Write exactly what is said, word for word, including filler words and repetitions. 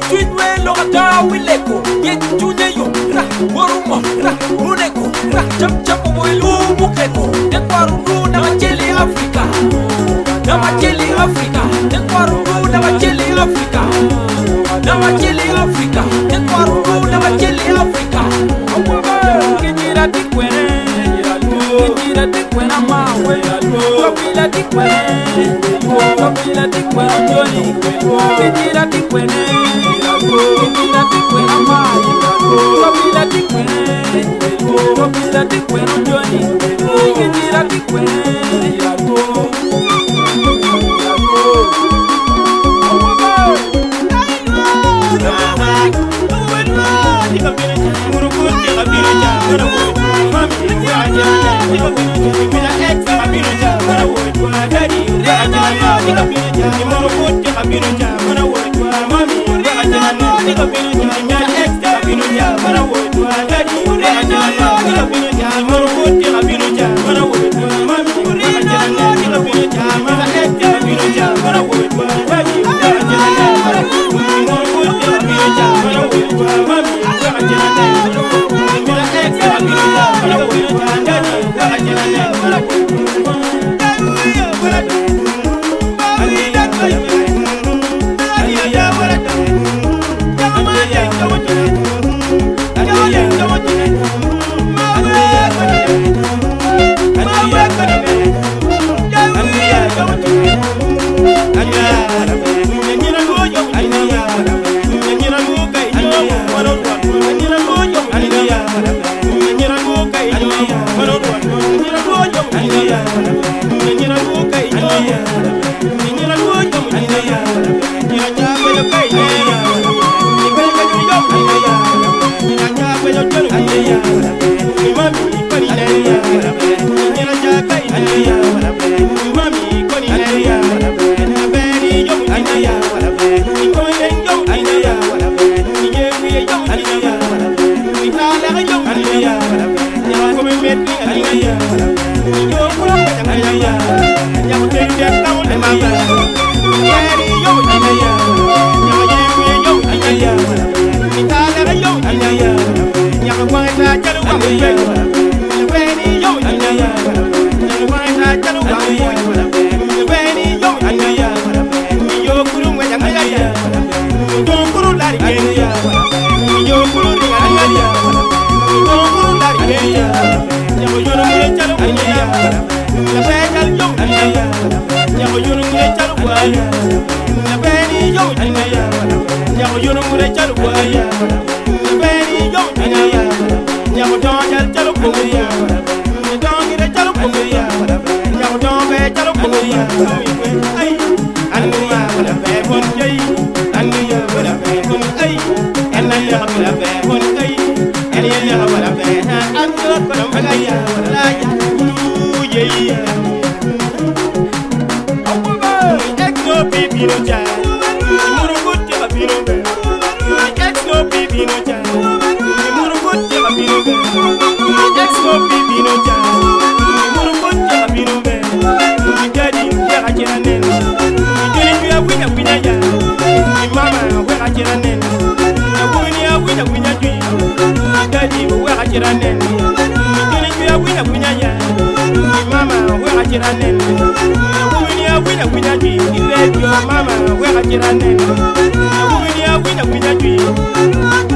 Twinwe lokata wileko Yet tunye yo Ra Worumo Ra Runeko Ra Chap chap Moilu Mukeko Nekwarungu na macheli Afrika Na macheli Afrika Nekwarungu na macheli Afrika Na macheli Afrika Nekwarungu na macheli Afrika Kijira tikwene Kijira tikwene mawe Kabila tikwene Kabila tikwene Joni Kijira tikwene Kijira tikwene mawe Kabila tikwene Kabila tikwene Joni Kijira tikwene Mama, where I get a name.